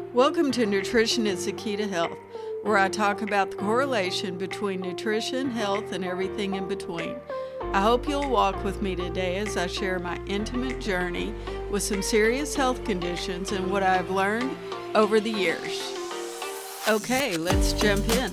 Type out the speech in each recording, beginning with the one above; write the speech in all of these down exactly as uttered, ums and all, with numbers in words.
Welcome to Nutrition is the Key to Health, where I talk about the correlation between nutrition, health, and everything in between. I hope you'll walk with me today as I share my intimate journey with some serious health conditions and what I've learned over the years. Okay, let's jump in.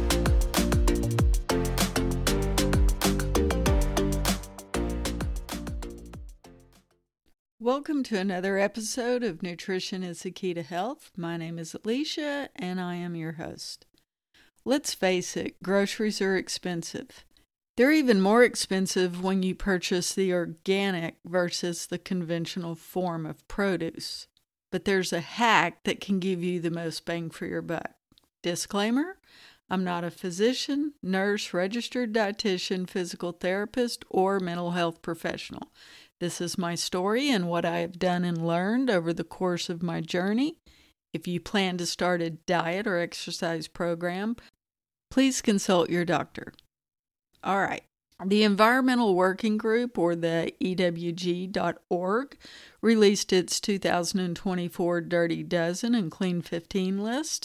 Welcome to another episode of Nutrition is the Key to Health. My name is Alicia, and I am your host. Let's face it, groceries are expensive. They're even more expensive when you purchase the organic versus the conventional form of produce. But there's a hack that can give you the most bang for your buck. Disclaimer, I'm not a physician, nurse, registered dietitian, physical therapist, or mental health professional. This is my story and what I have done and learned over the course of my journey. If you plan to start a diet or exercise program, please consult your doctor. All right. The Environmental Working Group, or the E W G dot org, released its two thousand twenty-four Dirty Dozen and Clean fifteen list.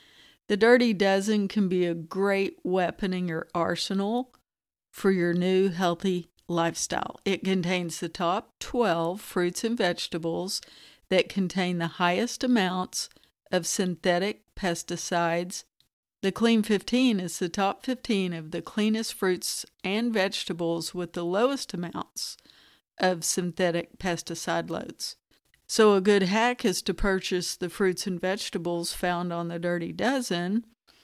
The Dirty Dozen can be a great weapon in your arsenal for your new healthy lifestyle. It contains the top twelve fruits and vegetables that contain the highest amounts of synthetic pesticides. The Clean fifteen is the top fifteen of the cleanest fruits and vegetables with the lowest amounts of synthetic pesticide loads. So a good hack is to purchase the fruits and vegetables found on the Dirty Dozen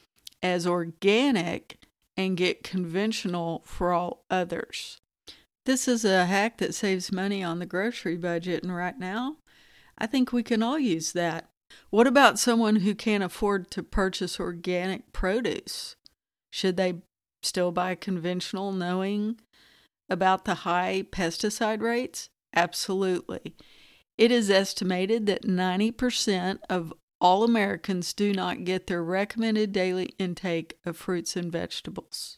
as organic and get conventional for all others. This is a hack that saves money on the grocery budget, and right now, I think we can all use that. What about someone who can't afford to purchase organic produce? Should they still buy conventional knowing about the high pesticide rates? Absolutely. It is estimated that ninety percent of all Americans do not get their recommended daily intake of fruits and vegetables.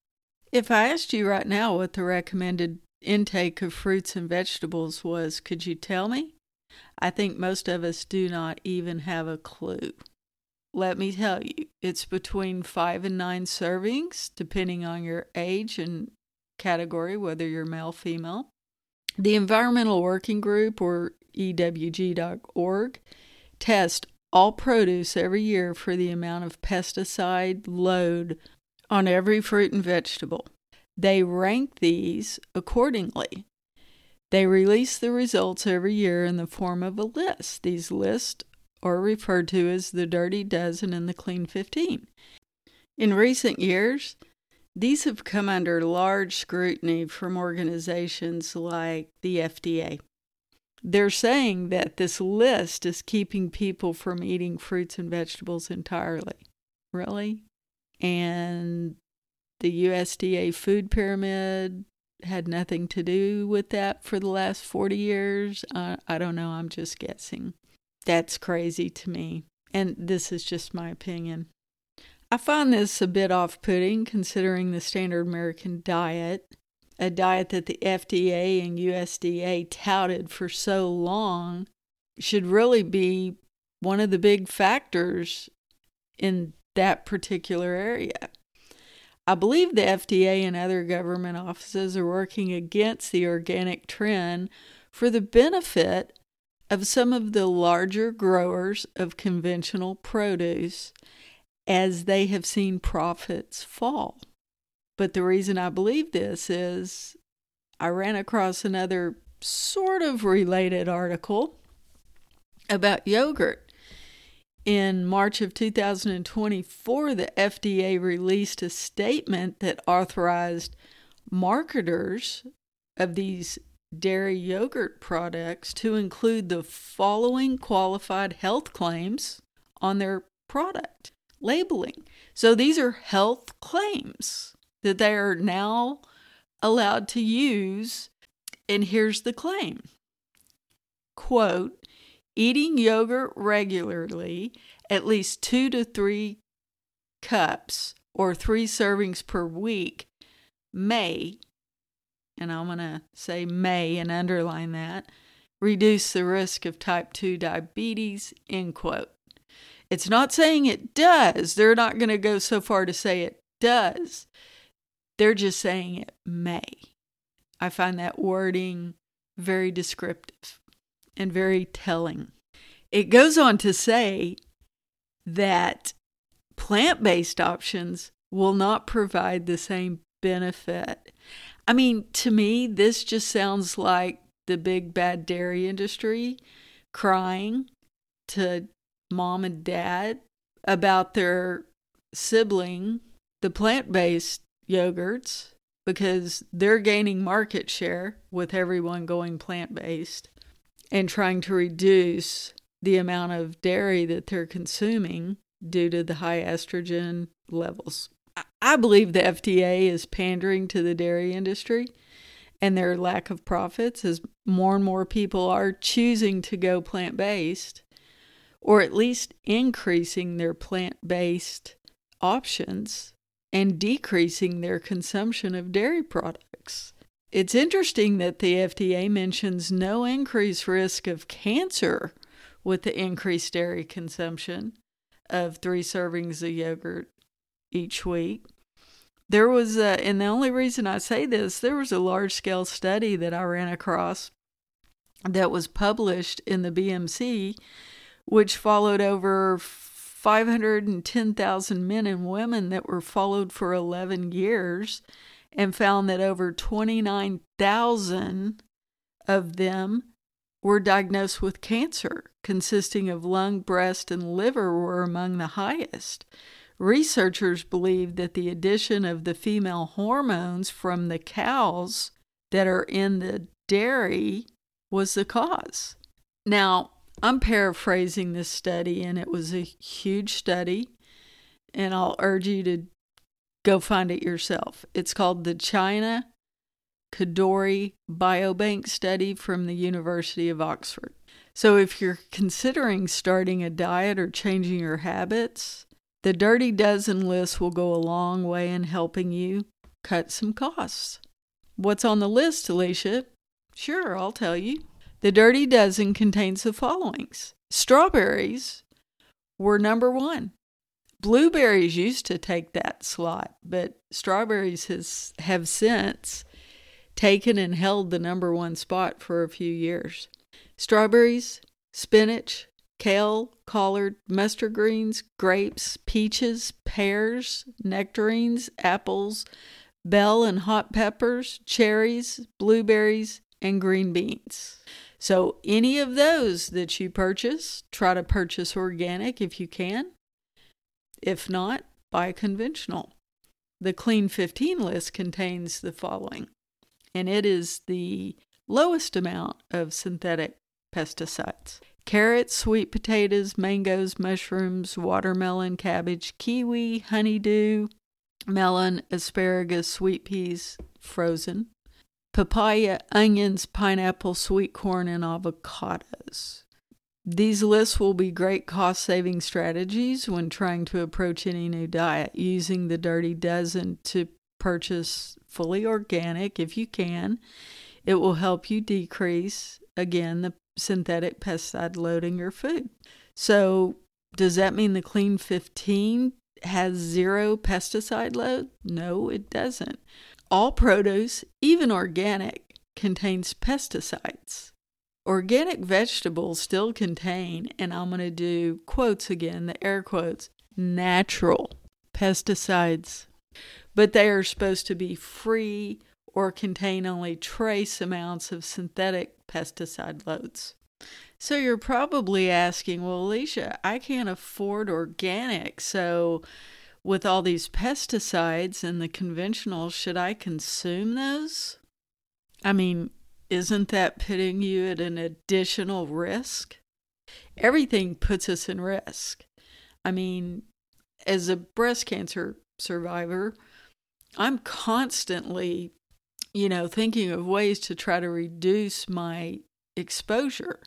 If I asked you right now what the recommended intake of fruits and vegetables was, could you tell me? I think most of us do not even have a clue. Let me tell you, it's between five and nine servings, depending on your age and category, whether you're male or female. The Environmental Working Group, or E W G dot org, tests all produce every year for the amount of pesticide load on every fruit and vegetable. They rank these accordingly. They release the results every year in the form of a list. These lists are referred to as the Dirty Dozen and the Clean fifteen. In recent years, these have come under large scrutiny from organizations like the F D A. They're saying that this list is keeping people from eating fruits and vegetables entirely. Really? And the U S D A food pyramid had nothing to do with that for the last forty years. Uh, I don't know. I'm just guessing. That's crazy to me. And this is just my opinion. I find this a bit off-putting considering the standard American diet, a diet that the F D A and U S D A touted for so long, should really be one of the big factors in that particular area. I believe the F D A and other government offices are working against the organic trend for the benefit of some of the larger growers of conventional produce, as they have seen profits fall. But the reason I believe this is I ran across another sort of related article about yogurt. In March of two thousand twenty-four, the F D A released a statement that authorized marketers of these dairy yogurt products to include the following qualified health claims on their product labeling. So these are health claims that they are now allowed to use, and here's the claim. Quote, eating yogurt regularly, at least two to three cups or three servings per week, may, and I'm going to say may and underline that, reduce the risk of type two diabetes, end quote. It's not saying it does. They're not going to go so far to say it does. They're just saying it may. I find that wording very descriptive and very telling. It goes on to say that plant-based options will not provide the same benefit. I mean, to me, this just sounds like the big bad dairy industry crying to mom and dad about their sibling, the plant-based yogurts, because they're gaining market share with everyone going plant-based and trying to reduce the amount of dairy that they're consuming due to the high estrogen levels. I believe the F D A is pandering to the dairy industry and their lack of profits as more and more people are choosing to go plant-based, or at least increasing their plant-based options and decreasing their consumption of dairy products. It's interesting that the F D A mentions no increased risk of cancer with the increased dairy consumption of three servings of yogurt each week. There was, a, and the only reason I say this, there was a large-scale study that I ran across that was published in the B M C, which followed over five hundred ten thousand men and women that were followed for eleven years and found that over twenty-nine thousand of them were diagnosed with cancer, consisting of lung, breast, and liver were among the highest. Researchers believe that the addition of the female hormones from the cows that are in the dairy was the cause. Now, I'm paraphrasing this study, and it was a huge study, and I'll urge you to go find it yourself. It's called the China Kadoorie Biobank Study from the University of Oxford. So if you're considering starting a diet or changing your habits, the Dirty Dozen list will go a long way in helping you cut some costs. What's on the list, Alicia? Sure, I'll tell you. The Dirty Dozen contains the followings. Strawberries were number one. Blueberries used to take that slot, but strawberries has, have since taken and held the number one spot for a few years. Strawberries, spinach, kale, collard, mustard greens, grapes, peaches, pears, nectarines, apples, bell and hot peppers, cherries, blueberries, and green beans. So any of those that you purchase, try to purchase organic if you can. If not, buy conventional. The Clean fifteen list contains the following, and it is the lowest amount of synthetic pesticides. Carrots, sweet potatoes, mangoes, mushrooms, watermelon, cabbage, kiwi, honeydew, melon, asparagus, sweet peas, frozen, papaya, onions, pineapple, sweet corn, and avocados. These lists will be great cost-saving strategies when trying to approach any new diet, using the Dirty Dozen to purchase fully organic if you can. It will help you decrease, again, the synthetic pesticide load in your food. So does that mean the Clean fifteen has zero pesticide load? No, it doesn't. All produce, even organic, contains pesticides. Organic vegetables still contain, and I'm going to do quotes again, the air quotes, natural pesticides. But they are supposed to be free or contain only trace amounts of synthetic pesticide loads. So you're probably asking, well, Alicia, I can't afford organic, so with all these pesticides and the conventional, should I consume those? I mean, isn't that putting you at an additional risk? Everything puts us in risk. I mean, as a breast cancer survivor, I'm constantly, you know, thinking of ways to try to reduce my exposure.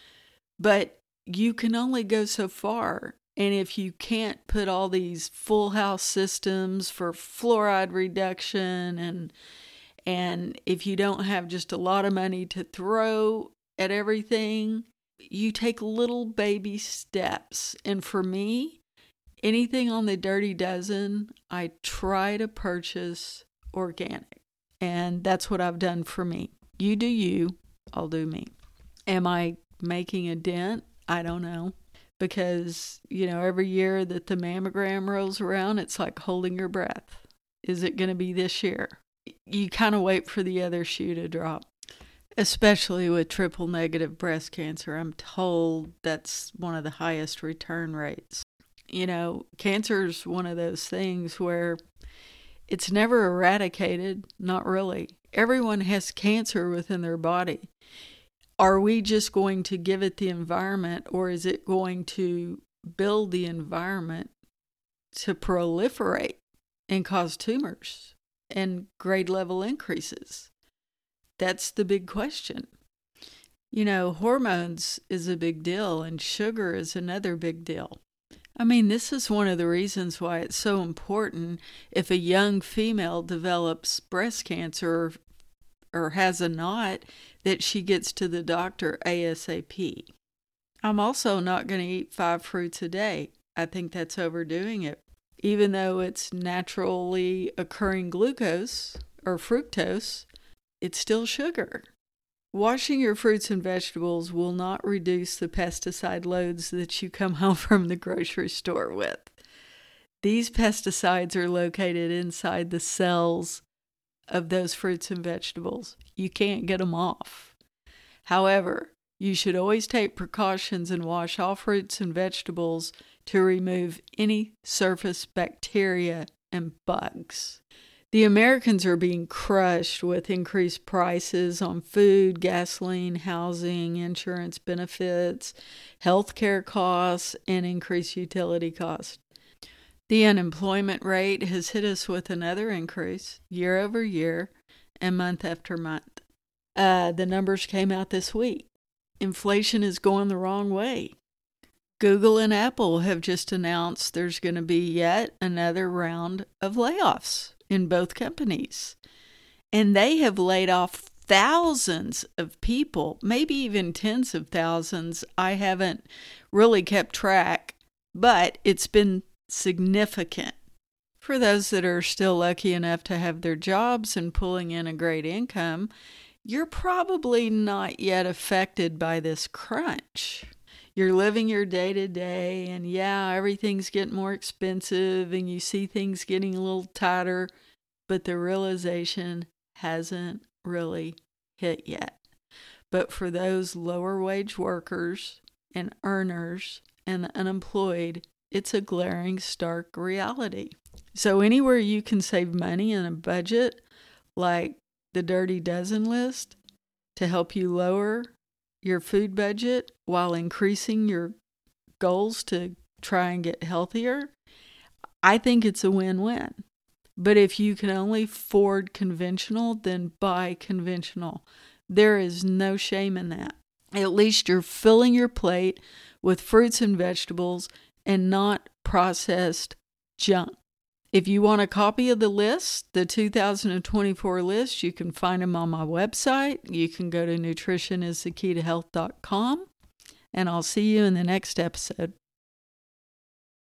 But you can only go so far. And if you can't put all these full house systems for fluoride reduction, and and if you don't have just a lot of money to throw at everything, you take little baby steps. And for me, anything on the Dirty Dozen, I try to purchase organic. And that's what I've done for me. You do you, I'll do me. Am I making a dent? I don't know. Because, you know, every year that the mammogram rolls around, it's like holding your breath. Is it going to be this year? You kind of wait for the other shoe to drop. Especially with triple negative breast cancer. I'm told that's one of the highest return rates. You know, cancer is one of those things where it's never eradicated. Not really. Everyone has cancer within their body. Are we just going to give it the environment, or is it going to build the environment to proliferate and cause tumors and grade level increases? That's the big question. You know, hormones is a big deal, and sugar is another big deal. I mean, this is one of the reasons why it's so important if a young female develops breast cancer or, or has a knot, that she gets to the doctor ASAP. I'm also not going to eat five fruits a day. I think that's overdoing it. Even though it's naturally occurring glucose or fructose, it's still sugar. Washing your fruits and vegetables will not reduce the pesticide loads that you come home from the grocery store with. These pesticides are located inside the cells of those fruits and vegetables. You can't get them off. However, you should always take precautions and wash all fruits and vegetables to remove any surface bacteria and bugs. The Americans are being crushed with increased prices on food, gasoline, housing, insurance benefits, healthcare costs, and increased utility costs. The unemployment rate has hit us with another increase year over year and month after month. Uh, the numbers came out this week. Inflation is going the wrong way. Google and Apple have just announced there's going to be yet another round of layoffs in both companies. And they have laid off thousands of people, maybe even tens of thousands. I haven't really kept track, but it's been significant. For those that are still lucky enough to have their jobs and pulling in a great income, you're probably not yet affected by this crunch. You're living your day to day, and yeah, everything's getting more expensive, and you see things getting a little tighter, but the realization hasn't really hit yet. But for those lower wage workers and earners and the unemployed, it's a glaring, stark reality. So anywhere you can save money in a budget, like the Dirty Dozen list, to help you lower your food budget while increasing your goals to try and get healthier, I think it's a win-win. But if you can only afford conventional, then buy conventional. There is no shame in that. At least you're filling your plate with fruits and vegetables and not processed junk. If you want a copy of the list, the two thousand twenty-four list, you can find them on my website. You can go to nutrition is the key to health dot com, and I'll see you in the next episode.